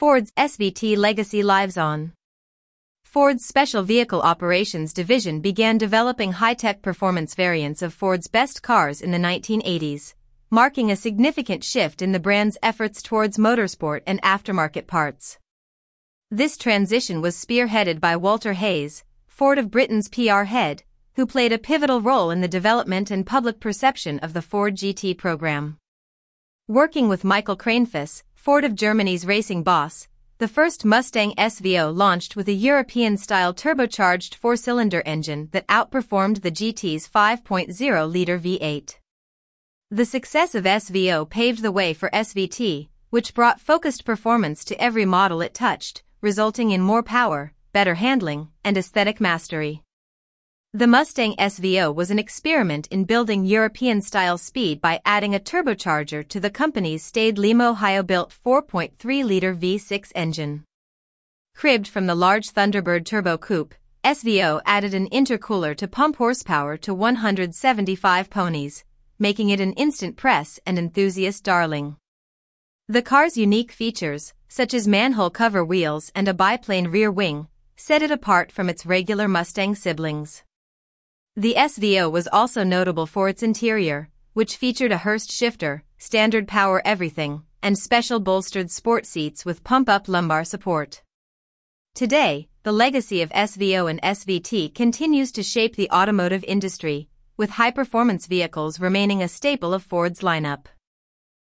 Ford's SVT legacy lives on. Ford's Special Vehicle Operations division began developing high-tech performance variants of Ford's best cars in the 1980s, marking a significant shift in the brand's efforts towards motorsport and aftermarket parts. This transition was spearheaded by Walter Hayes, Ford of Britain's PR head, who played a pivotal role in the development and public perception of the Ford GT program. Working with Michael Kranefuss, Ford of Germany's racing boss, the first Mustang SVO launched with a European-style turbocharged four-cylinder engine that outperformed the GT's 5.0-liter V8. The success of SVO paved the way for SVT, which brought focused performance to every model it touched, resulting in more power, better handling, and aesthetic mastery. The Mustang SVO was an experiment in building European-style speed by adding a turbocharger to the company's Stade Lima, Ohio-built 4.3-liter V6 engine. Cribbed from the large Thunderbird Turbo Coupe, SVO added an intercooler to pump horsepower to 175 ponies, making it an instant press and enthusiast darling. The car's unique features, such as manhole cover wheels and a biplane rear wing, set it apart from its regular Mustang siblings. The SVO was also notable for its interior, which featured a Hurst shifter, standard power everything, and special bolstered sport seats with pump-up lumbar support. Today, the legacy of SVO and SVT continues to shape the automotive industry, with high-performance vehicles remaining a staple of Ford's lineup.